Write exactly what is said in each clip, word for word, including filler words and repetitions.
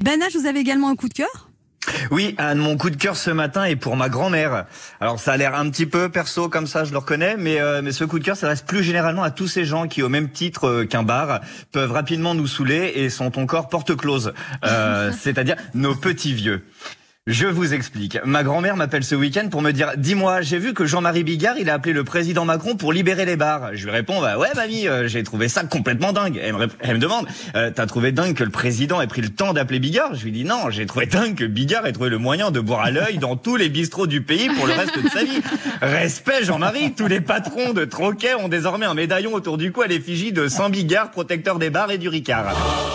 Ben H, vous avez également un coup de cœur ? Oui, Anne, mon coup de cœur ce matin est pour ma grand-mère. Alors ça a l'air un petit peu perso comme ça, je le reconnais, mais euh, mais ce coup de cœur s'adresse plus généralement à tous ces gens qui, au même titre euh, qu'un bar, peuvent rapidement nous saouler et sont encore porte-close, euh, c'est-à-dire nos petits vieux. Je vous explique. Ma grand-mère m'appelle ce week-end pour me dire « Dis-moi, j'ai vu que Jean-Marie Bigard, il a appelé le président Macron pour libérer les bars. » Je lui réponds bah, « Ouais, mamie, euh, j'ai trouvé ça complètement dingue. » Elle me, elle me demande euh, « T'as trouvé dingue que le président ait pris le temps d'appeler Bigard ?» Je lui dis « Non, j'ai trouvé dingue que Bigard ait trouvé le moyen de boire à l'œil dans tous les bistrots du pays pour le reste de sa vie. » Respect, Jean-Marie. Tous les patrons de troquets ont désormais un médaillon autour du cou à l'effigie de Saint Bigard, protecteur des bars et du Ricard.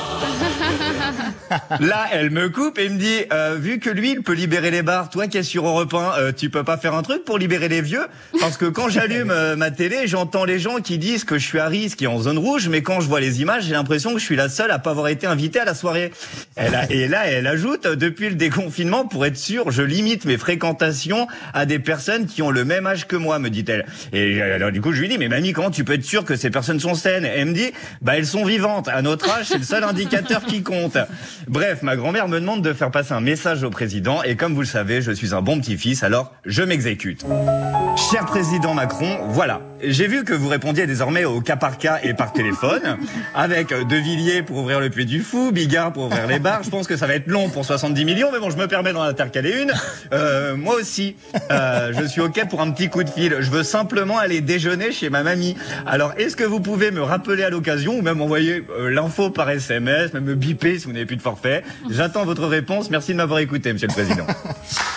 Là, elle me coupe et me dit euh, vu que lui, il peut libérer les bars, toi qui es sur Europe un, euh, tu peux pas faire un truc pour libérer les vieux? Parce que quand j'allume euh, ma télé, j'entends les gens qui disent que je suis à risque et en zone rouge, mais quand je vois les images, j'ai l'impression que je suis la seule à pas avoir été invitée à la soirée. Elle a, et là, elle ajoute, depuis le déconfinement, pour être sûre, je limite mes fréquentations à des personnes qui ont le même âge que moi, me dit-elle. Et alors, du coup, je lui dis, mais mamie, comment tu peux être sûre que ces personnes sont saines? Et elle me dit, bah elles sont vivantes. À notre âge, c'est le seul indicateur qui compte. Bref, ma grand-mère me demande de faire passer un message au président et comme vous le savez, je suis un bon petit-fils, alors je m'exécute. Cher président Macron, voilà. J'ai vu que vous répondiez désormais au cas par cas et par téléphone, avec De Villiers pour ouvrir le Puy du Fou, Bigard pour ouvrir les bars. Je pense que ça va être long pour soixante-dix millions, mais bon, je me permets d'en intercaler une. Euh, moi aussi, euh, je suis OK pour un petit coup de fil. Je veux simplement aller déjeuner chez ma mamie. Alors, est-ce que vous pouvez me rappeler à l'occasion, ou même envoyer euh, l'info par S M S, même me biper si vous n'avez plus de forfait? J'attends votre réponse. Merci de m'avoir écouté, monsieur le président.